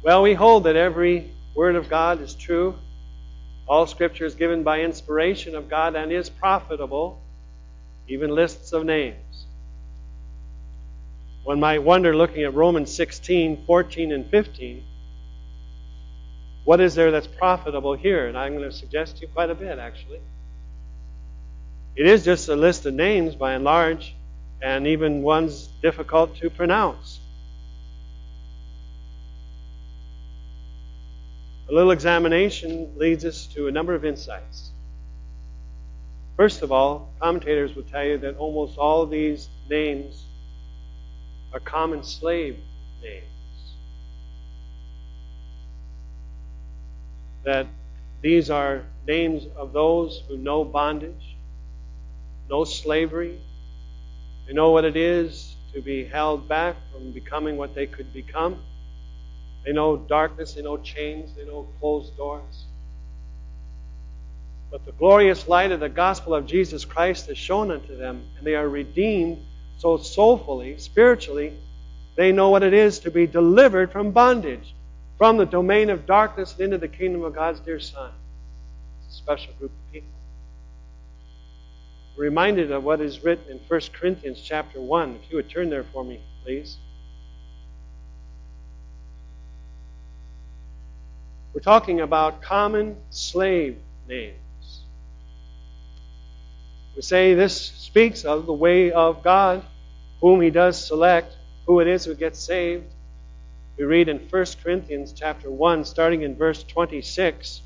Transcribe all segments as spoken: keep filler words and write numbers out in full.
Well, we hold that every word of God is true. All Scripture is given by inspiration of God and is profitable, even lists of names. One might wonder, looking at Romans sixteen, fourteen, and fifteen, what is there that's profitable here? And I'm going to suggest to you quite a bit, actually. It is just a list of names, by and large, and even ones difficult to pronounce. A little examination leads us to a number of insights. First of all, commentators will tell you that almost all of these names are common slave names. That these are names of those who know bondage, know slavery. They know what it is to be held back from becoming what they could become. They know darkness, they know chains, they know closed doors. But the glorious light of the gospel of Jesus Christ is shown unto them, and they are redeemed so soulfully, spiritually, they know what it is to be delivered from bondage, from the domain of darkness and into the kingdom of God's dear Son. It's a special group of people. We're reminded of what is written in First Corinthians chapter one. If you would turn there for me, please. We're talking about common slave names. We say this speaks of the way of God, whom He does select, who it is who gets saved. We read in First Corinthians chapter one, starting in verse twenty-six.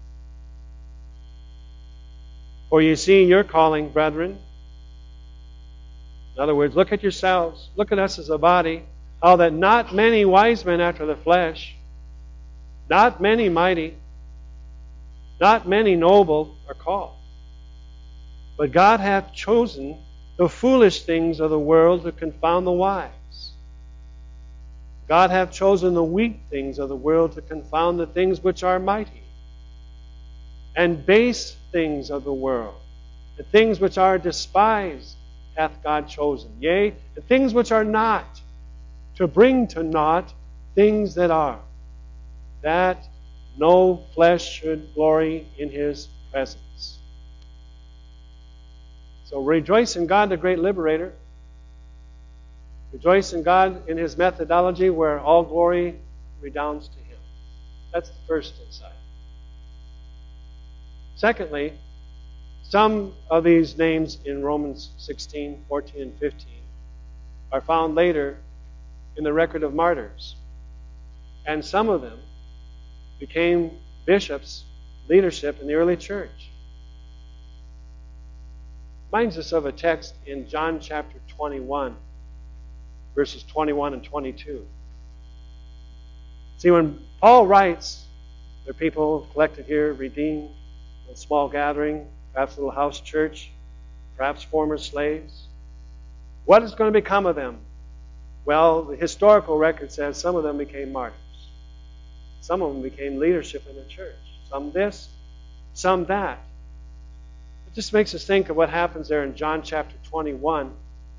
For you see your calling, brethren. In other words, look at yourselves. Look at us as a body. How that not many wise men after the flesh, not many mighty, not many noble are called. But God hath chosen the foolish things of the world to confound the wise. God hath chosen the weak things of the world to confound the things which are mighty. And base things of the world, the things which are despised, hath God chosen. Yea, the things which are not, to bring to naught things that are, that no flesh should glory in His presence. So rejoice in God, the great liberator. Rejoice in God in His methodology where all glory redounds to Him. That's the first insight. Secondly, some of these names in Romans sixteen, fourteen, and fifteen are found later in the record of martyrs. And some of them became bishops, leadership in the early church. Reminds us of a text in John chapter twenty-one, verses twenty-one and twenty-two. See, when Paul writes, there are people collected here, redeemed, a small gathering, perhaps a little house church, perhaps former slaves. What is going to become of them? Well, the historical record says some of them became martyrs. Some of them became leadership in the church. Some this, some that. It just makes us think of what happens there in John chapter twenty-one,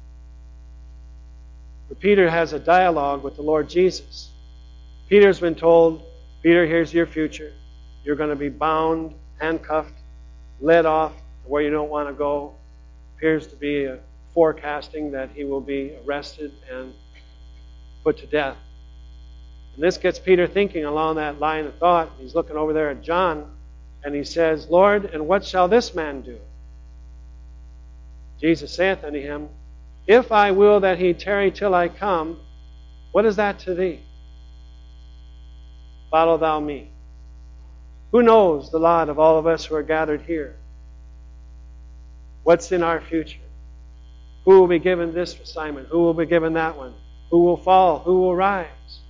where Peter has a dialogue with the Lord Jesus. Peter's been told, Peter, here's your future. You're going to be bound, handcuffed, led off where you don't want to go. Appears to be a forecasting that he will be arrested and put to death. And this gets Peter thinking along that line of thought. He's looking over there at John, and he says, Lord, and what shall this man do? Jesus saith unto him, If I will that he tarry till I come, what is that to thee? Follow thou me. Who knows the lot of all of us who are gathered here? What's in our future? Who will be given this assignment? Who will be given that one? Who will fall? Who will rise?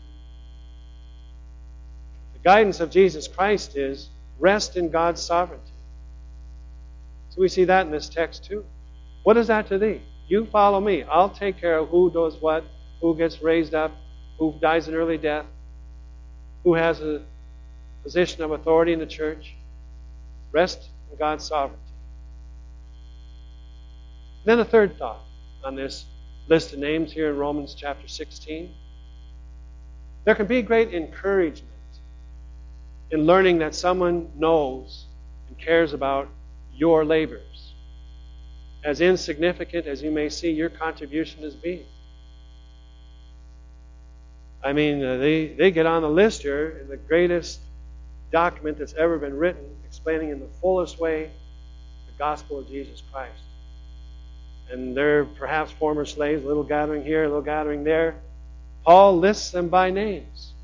The guidance of Jesus Christ is rest in God's sovereignty. So we see that in this text too. What is that to thee? You follow me. I'll take care of who does what, who gets raised up, who dies an early death, who has a position of authority in the church. Rest in God's sovereignty. Then a third thought on this list of names here in Romans chapter sixteen. There can be great encouragement in learning that someone knows and cares about your labors, as insignificant as you may see your contribution as being. I mean, uh, they, they get on the list here in the greatest document that's ever been written, explaining in the fullest way the gospel of Jesus Christ. And they're perhaps former slaves, a little gathering here, a little gathering there. Paul lists them by names.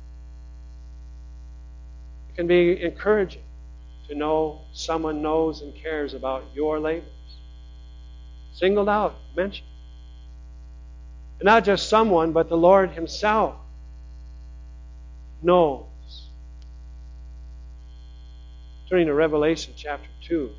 It can be encouraging to know someone knows and cares about your labors. Singled out, mentioned. And not just someone, but the Lord Himself knows. Turning to Revelation chapter two.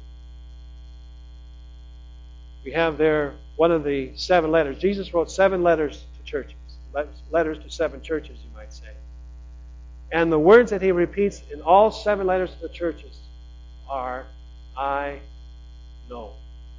We have there one of the seven letters. Jesus wrote seven letters to churches. Letters to seven churches, you might say. And the words that He repeats in all seven letters to the churches are, I know.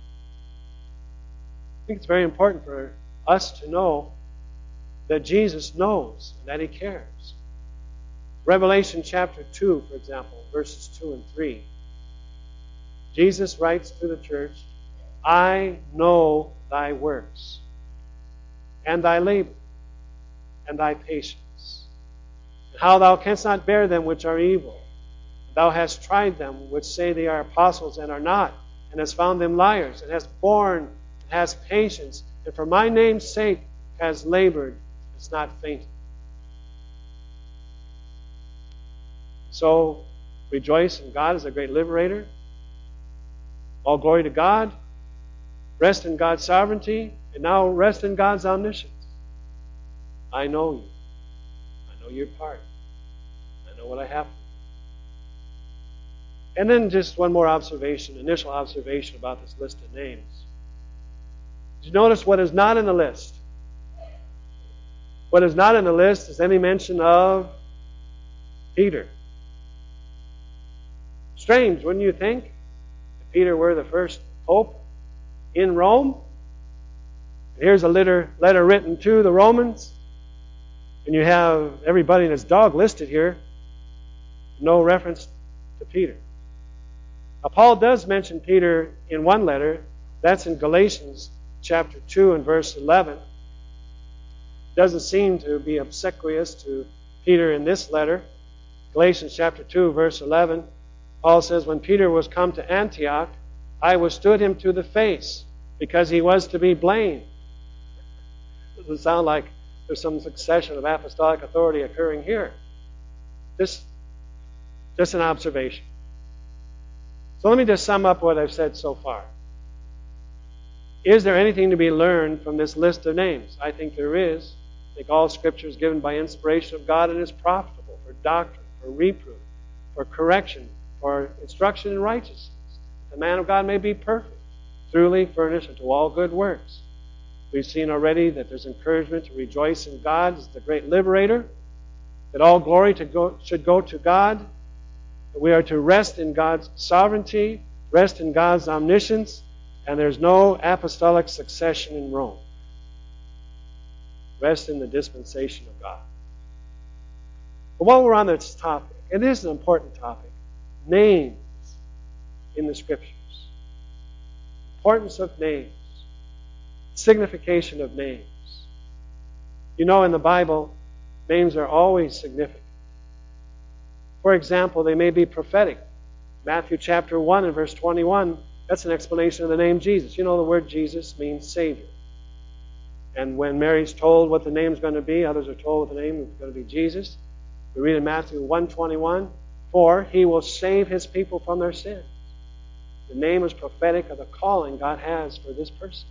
I think it's very important for us to know that Jesus knows and that He cares. Revelation chapter two, for example, verses two and three. Jesus writes to the church, I know thy works, and thy labor, and thy patience, and how thou canst not bear them which are evil. Thou hast tried them which say they are apostles and are not, and hast found them liars, and hast borne, and hast patience, and for my name's sake hast labored, and hast not fainted. So, rejoice in God as a great liberator. All glory to God. Rest in God's sovereignty, and now rest in God's omniscience. I know you. I know your part. I know what I have. And then just one more observation, initial observation about this list of names. Did you notice what is not in the list? What is not in the list is any mention of Peter. Strange, wouldn't you think? If Peter were the first pope in Rome. And here's a letter, letter written to the Romans. And you have everybody and his dog listed here. No reference to Peter. Now, Paul does mention Peter in one letter. That's in Galatians chapter two and verse eleven. Doesn't seem to be obsequious to Peter in this letter. Galatians chapter two, verse eleven. Paul says, when Peter was come to Antioch, I withstood him to the face, because he was to be blamed. Doesn't sound like there's some succession of apostolic authority occurring here. This, just an observation. So let me just sum up what I've said so far. Is there anything to be learned from this list of names? I think there is. I think all Scripture is given by inspiration of God and is profitable for doctrine, for reproof, for correction, for instruction in righteousness. The man of God may be perfect, truly furnished unto all good works. We've seen already that there's encouragement to rejoice in God as the great liberator, that all glory to go, should go to God, that we are to rest in God's sovereignty, rest in God's omniscience, and there's no apostolic succession in Rome. Rest in the dispensation of God. But while we're on this topic, it is an important topic, names in the Scriptures. Importance of names. Signification of names. You know, in the Bible, names are always significant. For example, they may be prophetic. Matthew chapter one and verse twenty-one, that's an explanation of the name Jesus. You know, the word Jesus means Savior. And when Mary's told what the name's going to be, others are told what the name is going to be Jesus. We read in Matthew one twenty-one, for he will save his people from their sins. The name is prophetic of the calling God has for this person.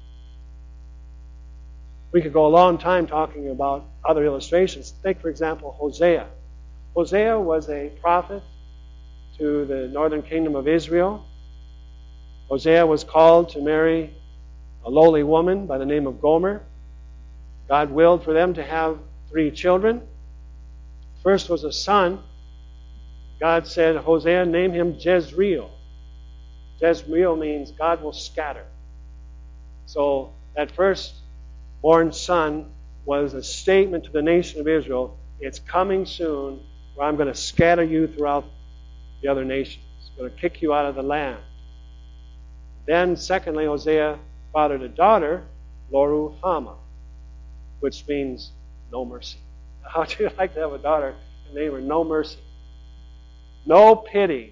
We could go a long time talking about other illustrations. Take, for example, Hosea. Hosea was a prophet to the northern kingdom of Israel. Hosea was called to marry a lowly woman by the name of Gomer. God willed for them to have three children. First was a son. God said, Hosea, name him Jezreel. Jezreel means God will scatter. So that first born son was a statement to the nation of Israel, it's coming soon where I'm going to scatter you throughout the other nations. I'm going to kick you out of the land. Then, secondly, Hosea fathered a daughter, Lo-ruhamah, which means no mercy. How would you like to have a daughter and name her No Mercy? No pity.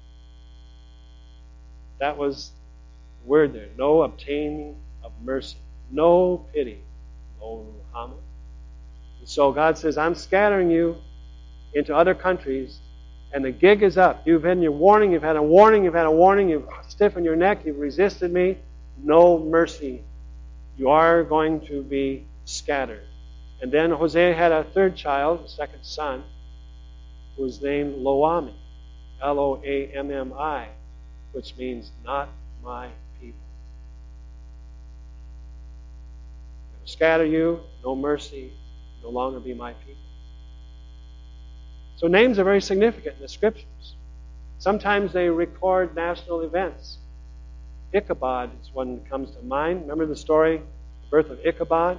That was the word there. No obtaining of mercy. No pity. Lo-ruhamah. And so God says, I'm scattering you into other countries, and the gig is up. You've had your warning, you've had a warning, you've had a warning, you've stiffened your neck, you've resisted me. No mercy. You are going to be scattered. And then Hosea had a third child, a second son, who was named Lo-ammi, L O A M M I, which means not my people. I'm going to scatter you, no mercy, no longer be my people. So names are very significant in the Scriptures. Sometimes they record national events. Ichabod is one that comes to mind. Remember the story, the birth of Ichabod?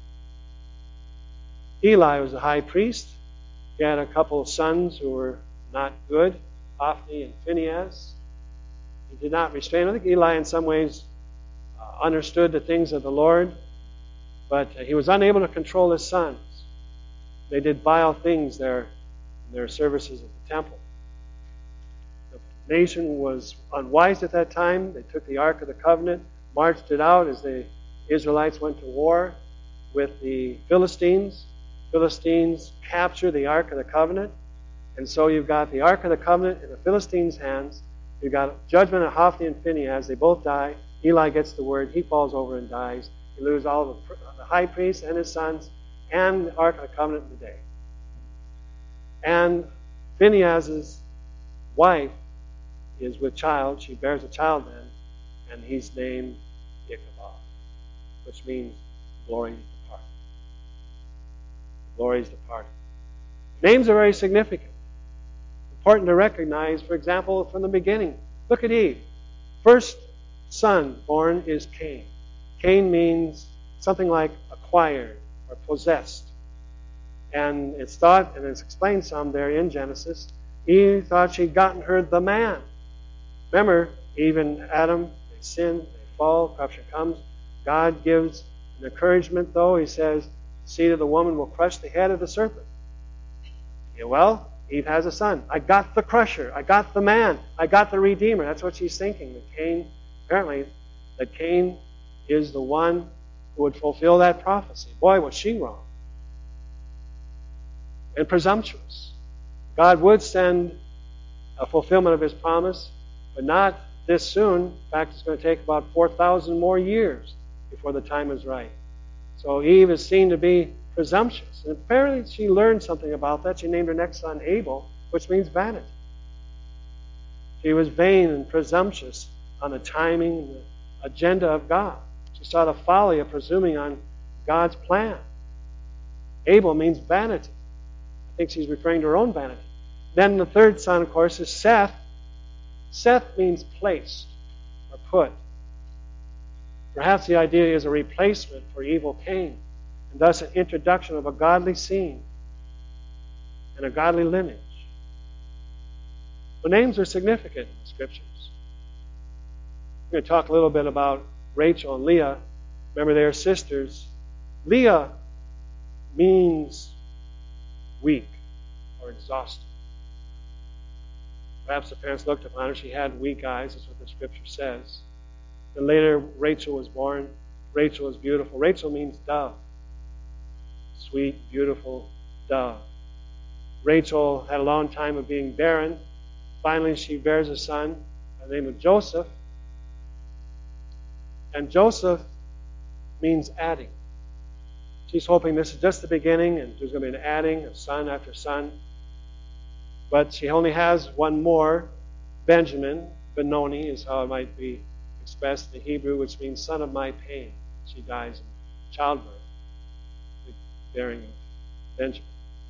Eli was a high priest. He had a couple of sons who were not good, Hophni and Phinehas. He did not restrain. I think Eli in some ways uh, understood the things of the Lord, but uh, he was unable to control his sons. They did vile things there in their services at the temple. The nation was unwise at that time. They took the Ark of the Covenant, marched it out as the Israelites went to war with the Philistines. Philistines capture the Ark of the Covenant. And so you've got the Ark of the Covenant in the Philistines' hands. You've got judgment of Hophni and Phinehas. They both die. Eli gets the word. He falls over and dies. You lose all the, the high priest and his sons and the Ark of the Covenant in the day. And Phinehas' wife is with child. She bears a child then. And he's named Ichabod, which means glory departed. Glory is departed. Names are very significant. Important to recognize, for example, from the beginning. Look at Eve. First son born is Cain. Cain means something like acquired or possessed. And it's thought, and it's explained some there in Genesis, Eve thought she'd gotten her the man. Remember, Eve and Adam, they sin, they fall, corruption comes. God gives an encouragement, though. He says, the seed of the woman will crush the head of the serpent. Yeah, well, Eve has a son. I got the crusher. I got the man. I got the redeemer. That's what she's thinking. That Cain, apparently, that Cain is the one who would fulfill that prophecy. Boy, was she wrong. And presumptuous. God would send a fulfillment of his promise, but not this soon. In fact, it's going to take about four thousand more years before the time is right. So Eve is seen to be presumptuous. And apparently she learned something about that. She named her next son Abel, which means vanity. She was vain and presumptuous on the timing and the agenda of God. She saw the folly of presuming on God's plan. Abel means vanity. I think she's referring to her own vanity. Then the third son, of course, is Seth. Seth means placed or put. Perhaps the idea is a replacement for evil Cain, and thus an introduction of a godly seed and a godly lineage. The names are significant in the Scriptures. We're going to talk a little bit about Rachel and Leah. Remember, they are sisters. Leah means weak or exhausted. Perhaps the parents looked upon her. She had weak eyes. That's what the Scripture says. Then later, Rachel was born. Rachel is beautiful. Rachel means dove. Sweet, beautiful dove. Rachel had a long time of being barren. Finally, she bears a son by the name of Joseph. And Joseph means adding. She's hoping this is just the beginning, and there's going to be an adding of son after son. But she only has one more. Benjamin, Benoni is how it might be expressed in the Hebrew, which means son of my pain. She dies in childbirth, the bearing of Benjamin.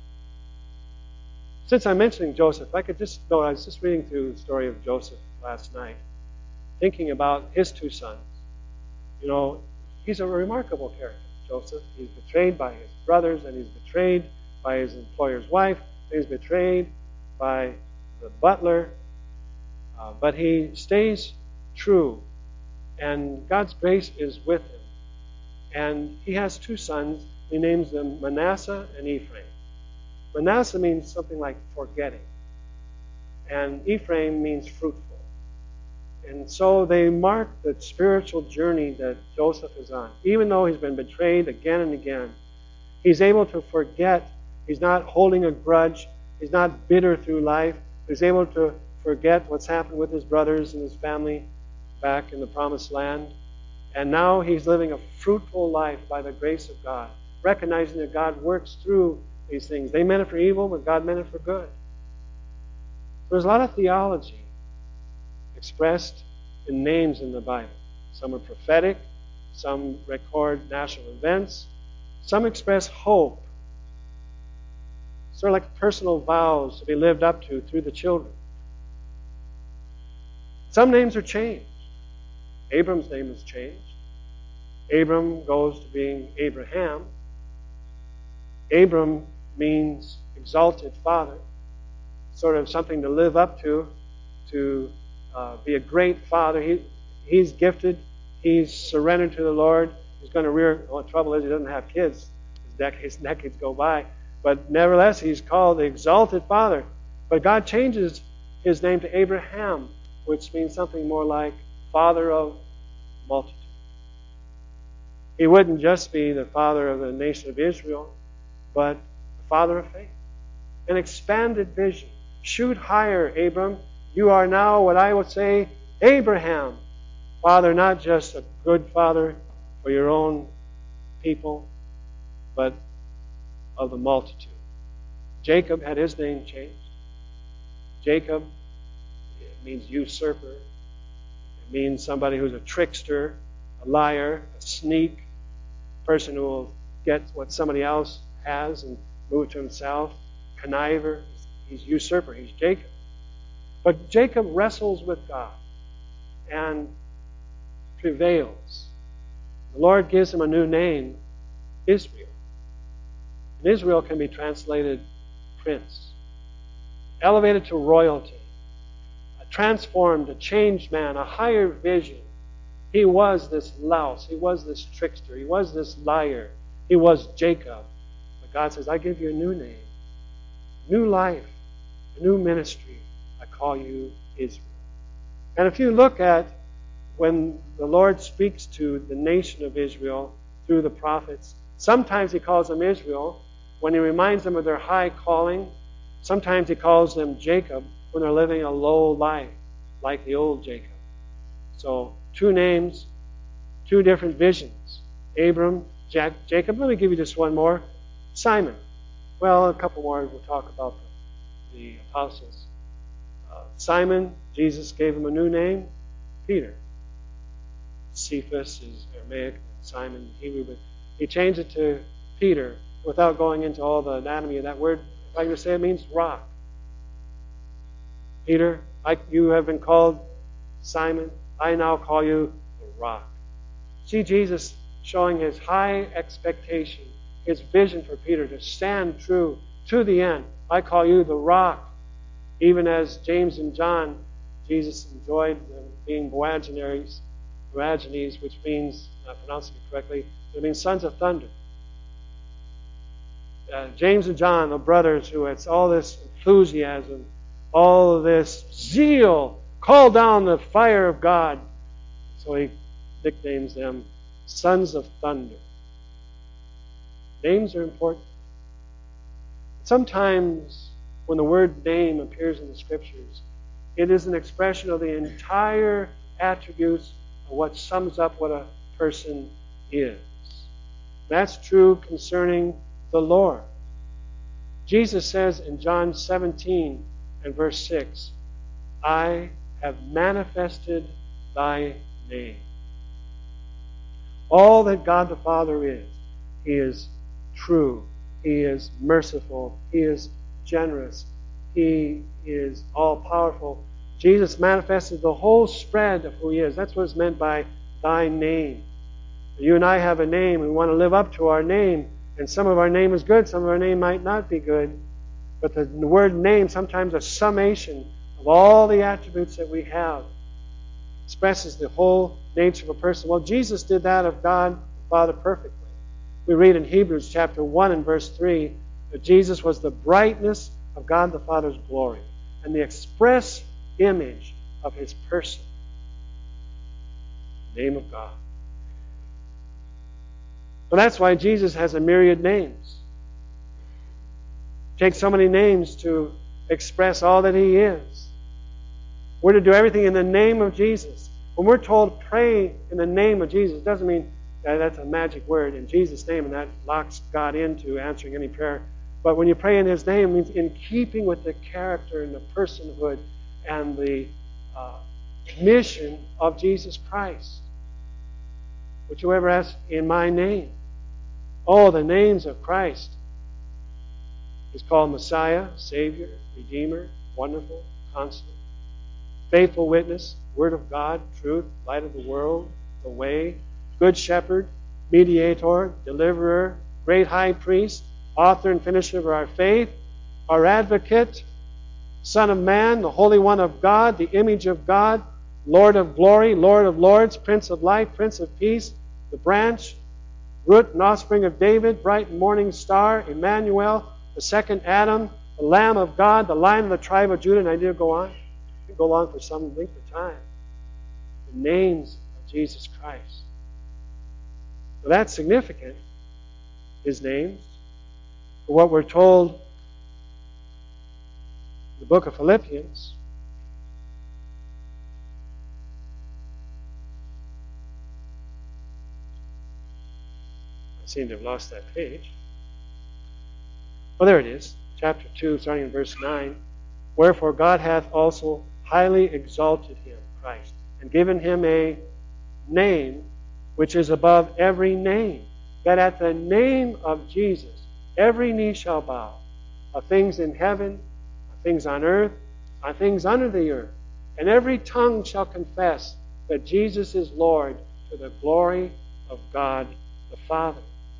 Since I'm mentioning Joseph, I could just know, I was just reading through the story of Joseph last night, thinking about his two sons. You know, he's a remarkable character. Joseph. He's betrayed by his brothers, and he's betrayed by his employer's wife. He's betrayed by the butler. Uh, but he stays true, and God's grace is with him. And he has two sons. He names them Manasseh and Ephraim. Manasseh means something like forgetting, and Ephraim means fruitful. And so they mark the spiritual journey that Joseph is on. Even though he's been betrayed again and again, he's able to forget. He's not holding a grudge. He's not bitter through life. He's able to forget what's happened with his brothers and his family back in the promised land. And now he's living a fruitful life by the grace of God, recognizing that God works through these things. They meant it for evil, but God meant it for good. There's a lot of theology expressed in names in the Bible. Some are prophetic, some record national events, some express hope, sort of like personal vows to be lived up to through the children. Some names are changed. Abram's name is changed. Abram goes to being Abraham. Abram means exalted father, sort of something to live up to, to uh, be a great father. He, he's gifted. He's surrendered to the Lord. He's going to rear. Well, the trouble is he doesn't have kids. His decades, decades go by. But nevertheless, he's called the exalted father. But God changes his name to Abraham, which means something more like father of multitude. He wouldn't just be the father of the nation of Israel, but the father of faith. An expanded vision. Shoot higher, Abram. You are now what I would say, Abraham. Father, not just a good father for your own people, but of the multitude. Jacob had his name changed. Jacob, it means usurper. It means somebody who's a trickster, a liar, a sneak, a person who will get what somebody else has and move it to himself. Conniver. He's usurper. He's Jacob. But Jacob wrestles with God and prevails. The Lord gives him a new name, Israel. And Israel can be translated prince. Elevated to royalty. A transformed, a changed man, a higher vision. He was this louse. He was this trickster. He was this liar. He was Jacob. But God says, I give you a new name, new life, a new ministry. I call you Israel. And if you look at when the Lord speaks to the nation of Israel through the prophets, sometimes he calls them Israel when he reminds them of their high calling. Sometimes he calls them Jacob when they're living a low life, like the old Jacob. So, two names, two different visions. Abram, Jack, Jacob. Let me give you just one more. Simon. Well, a couple more. We'll talk about the, the apostles. Uh, Simon, Jesus gave him a new name, Peter. Cephas is Aramaic, Simon, Hebrew, but he changed it to Peter without going into all the anatomy of that word. If I can just say, it means rock. Peter, I, you have been called Simon. I now call you the rock. See Jesus showing his high expectation, his vision for Peter to stand true to the end. I call you the rock. Even as James and John, Jesus enjoyed them being Boanerges, Boanerges, which means, not pronouncing it correctly, it means sons of thunder. Uh, James and John, the brothers who had all this enthusiasm, all of this zeal, call down the fire of God. So he nicknames them sons of thunder. Names are important. Sometimes when the word name appears in the Scriptures, it is an expression of the entire attributes of what sums up what a person is. That's true concerning the Lord. Jesus says in John seventeen and verse six, I have manifested thy name. All that God the Father is, he is true, he is merciful, he is generous, he is all-powerful. Jesus manifested the whole spread of who he is. That's what is meant by thy name. You and I have a name. We want to live up to our name. And some of our name is good. Some of our name might not be good. But the word name, sometimes a summation of all the attributes that we have, expresses the whole nature of a person. Well, Jesus did that of God the Father perfectly. We read in Hebrews chapter one and verse three that Jesus was the brightness of God the Father's glory and the express image of His person. The name of God. Well, that's why Jesus has a myriad names. It takes so many names to express all that He is. We're to do everything in the name of Jesus. When we're told pray in the name of Jesus, it doesn't mean that that's a magic word in Jesus' name and that locks God into answering any prayer. But when you pray in His name, it means in keeping with the character and the personhood and the uh, mission of Jesus Christ. Which whoever asks in my name. Oh, the names of Christ. He's called Messiah, Savior, Redeemer, Wonderful, Constant, Faithful Witness, Word of God, Truth, Light of the World, the Way, Good Shepherd, Mediator, Deliverer, Great High Priest, Author and Finisher of our faith, our Advocate, Son of Man, the Holy One of God, the Image of God, Lord of Glory, Lord of Lords, Prince of Life, Prince of Peace, the Branch, Root and Offspring of David, Bright and Morning Star, Emmanuel, the Second Adam, the Lamb of God, the Lion of the tribe of Judah, and I did go on. I could go on for some length of time. The names of Jesus Christ. So that's significant, His names. For what we're told in the book of Philippians, I seem to have lost that page. Oh, there it is. Chapter two, starting in verse nine. Wherefore God hath also highly exalted Him, Christ, and given Him a name which is above every name, that at the name of Jesus every knee shall bow, of things in heaven, of things on earth, of things under the earth, and every tongue shall confess that Jesus is Lord, to the glory of God the Father.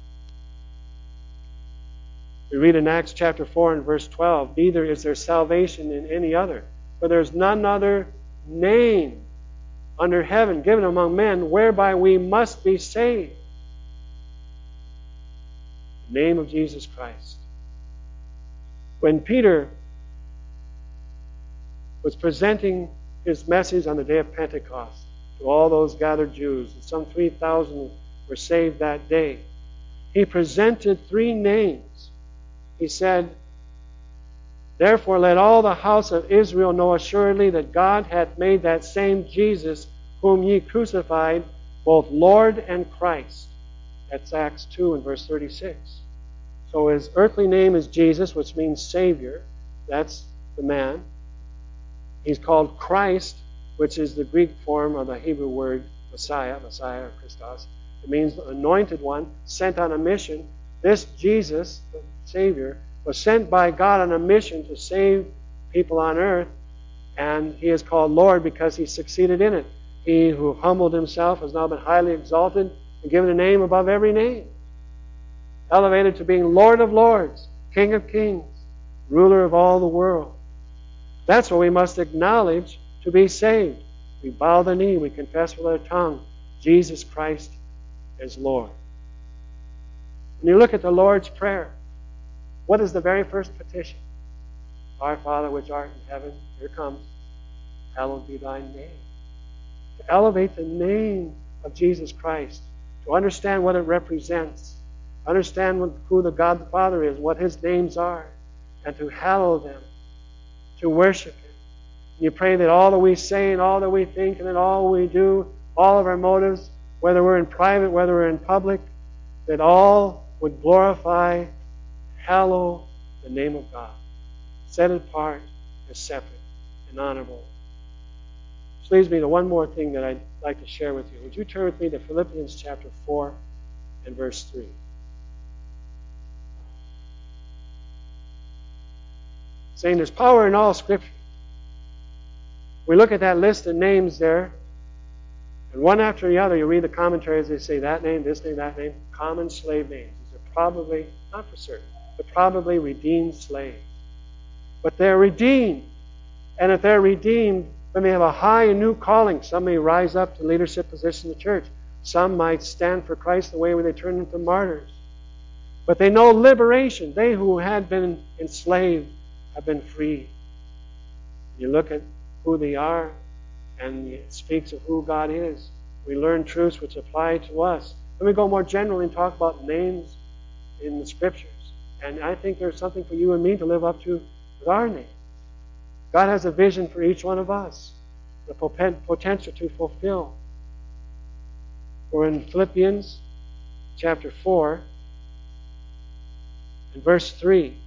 We read in Acts chapter four and verse twelve, neither is there salvation in any other, for there is none other name under heaven given among men whereby we must be saved. The name of Jesus Christ. When Peter was presenting his message on the day of Pentecost to all those gathered Jews, and some three thousand were saved that day, he presented three names. He said, therefore let all the house of Israel know assuredly that God hath made that same Jesus whom ye crucified both Lord and Christ. That's Acts two and verse thirty-six. So his earthly name is Jesus, which means Savior. That's the man. He's called Christ, which is the Greek form of the Hebrew word Messiah, Messiah or Christos. It means anointed one, sent on a mission. This Jesus, the Savior, was sent by God on a mission to save people on earth, and He is called Lord because He succeeded in it. He who humbled Himself has now been highly exalted and given a name above every name. Elevated to being Lord of Lords, King of Kings, ruler of all the world. That's what we must acknowledge to be saved. We bow the knee, we confess with our tongue, Jesus Christ is Lord. When you look at the Lord's Prayer, what is the very first petition? Our Father which art in heaven, here comes, hallowed be thy name. To elevate the name of Jesus Christ, to understand what it represents, understand what, who the God the Father is, what His names are, and to hallow them, to worship Him. And you pray that all that we say and all that we think and that all we do, all of our motives, whether we're in private, whether we're in public, that all would glorify, hallow the name of God, set it apart as separate and honorable. Which leads me to one more thing that I'd like to share with you. Would you turn with me to Philippians chapter four and verse three? Saying there's power in all Scripture. We look at that list of names there, And one after the other, you read the commentaries, they say that name, this name, that name, common slave names. These are probably, not for certain, but probably redeemed slaves. But they're redeemed. And if they're redeemed, then they have a high and new calling. Some may rise up to leadership positions in the church. Some might stand for Christ the way where they turn into martyrs. But they know liberation. They who had been enslaved have been freed. You look at who they are, and it speaks of who God is. We learn truths which apply to us. Let me go more generally and talk about names in the Scriptures. And I think there's something for you and me to live up to with our name. God has a vision for each one of us, the potential to fulfill. We're in Philippians chapter four and verse three.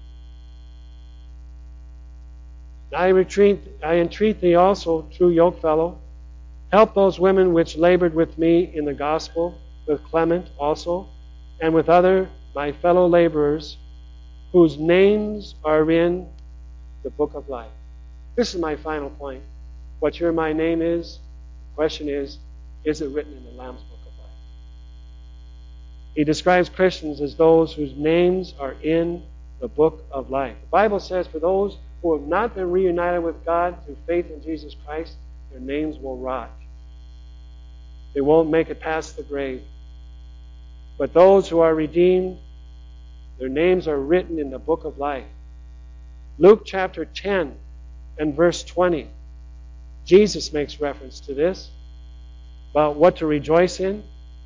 I retreat, I entreat thee also, true yokefellow, help those women which labored with me in the gospel, with Clement also, and with other my fellow laborers, whose names are in the book of life. This is my final point. What your my name is, the question is, is it written in the Lamb's book of life? He describes Christians as those whose names are in the book of life. The Bible says for those who have not been reunited with God through faith in Jesus Christ, their names will rot. They won't make it past the grave. But those who are redeemed, their names are written in the book of life. Luke chapter ten and verse twenty. Jesus makes reference to this, about what to rejoice in.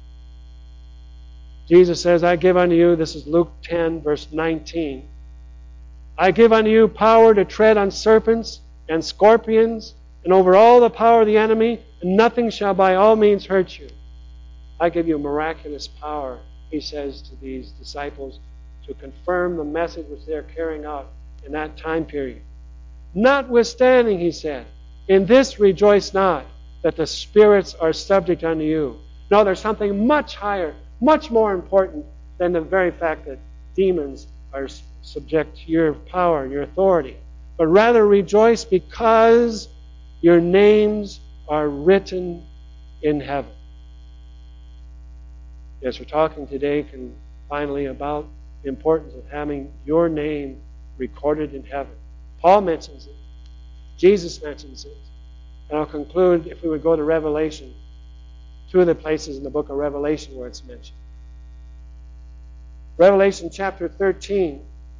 Jesus says, I give unto you, this is Luke ten, verse nineteen, I give unto you power to tread on serpents and scorpions, and over all the power of the enemy, and nothing shall by all means hurt you. I give you miraculous power, he says to these disciples, to confirm the message which they're carrying out in that time period. Notwithstanding, he said, in this rejoice not, that the spirits are subject unto you. No, there's something much higher, much more important than the very fact that demons are subject to your power, your authority. But rather rejoice because your names are written in heaven. Yes, we're talking today can, finally about the importance of having your name recorded in heaven. Paul mentions it. Jesus mentions it. And I'll conclude, if we would go to Revelation, two of the places in the book of Revelation where it's mentioned. Revelation chapter thirteen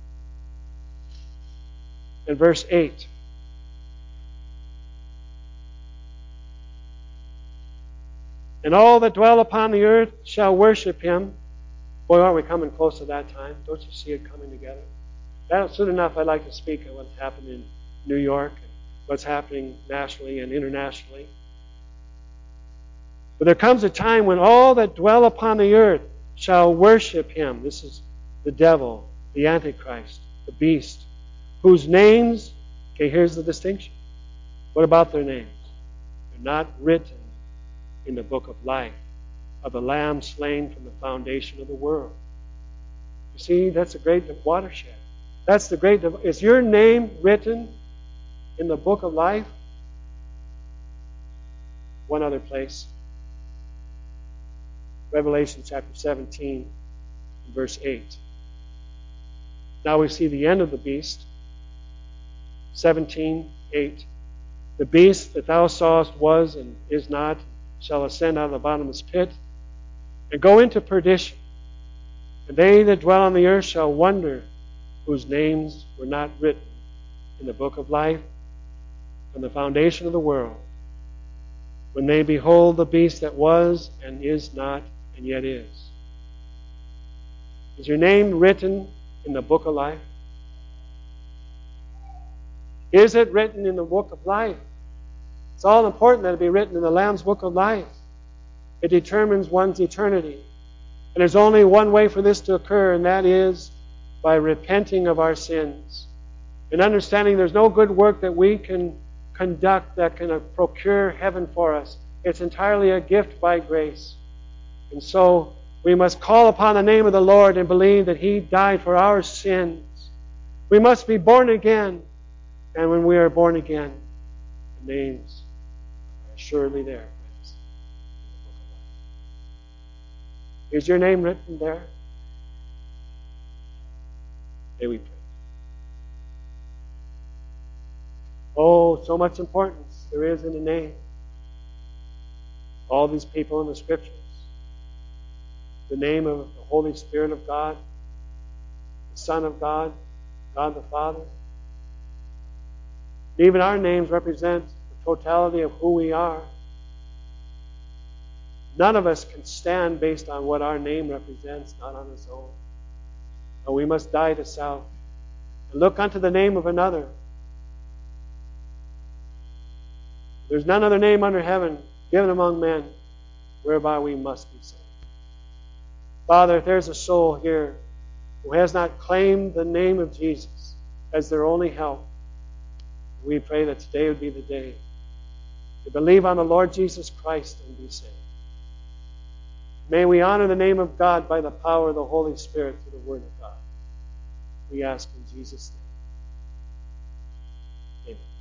and verse eight. And all that dwell upon the earth shall worship him. Boy, aren't we coming close to that time? Don't you see it coming together? That, soon enough, I'd like to speak of what's happened in New York and what's happening nationally and internationally. But there comes a time when all that dwell upon the earth shall worship him. This is the devil, the Antichrist, the beast, whose names, okay, here's the distinction. What about their names? They're not written in the book of life of the Lamb slain from the foundation of the world. You see, that's a great watershed. That's the great... Is your name written in the book of life? One other place. Revelation chapter seventeen, verse eight. Now we see the end of the beast. seventeen, eight. The beast that thou sawest was and is not, shall ascend out of the bottomless pit, and go into perdition. And they that dwell on the earth shall wonder, whose names were not written in the book of life from the foundation of the world, when they behold the beast that was and is not and yet is. Is your name written in the book of life? Is it written in the book of life? It's all important that it be written in the Lamb's book of life. It determines one's eternity. And there's only one way for this to occur, and that is by repenting of our sins and understanding there's no good work that we can conduct that can procure heaven for us. It's entirely a gift by grace. And so we must call upon the name of the Lord and believe that he died for our sins. We must be born again. And when we are born again, the names are surely there, friends. Is your name written there? May we pray. Oh, so much importance there is in the name. All these people in the Scriptures. The name of the Holy Spirit of God, the Son of God, God the Father. Even our names represent the totality of who we are. None of us can stand based on what our name represents, not on its own. But we must die to self and look unto the name of another. There's none other name under heaven given among men whereby we must be saved. Father, if there's a soul here who has not claimed the name of Jesus as their only help, we pray that today would be the day to believe on the Lord Jesus Christ and be saved. May we honor the name of God by the power of the Holy Spirit through the Word of God. We ask in Jesus' name. Amen.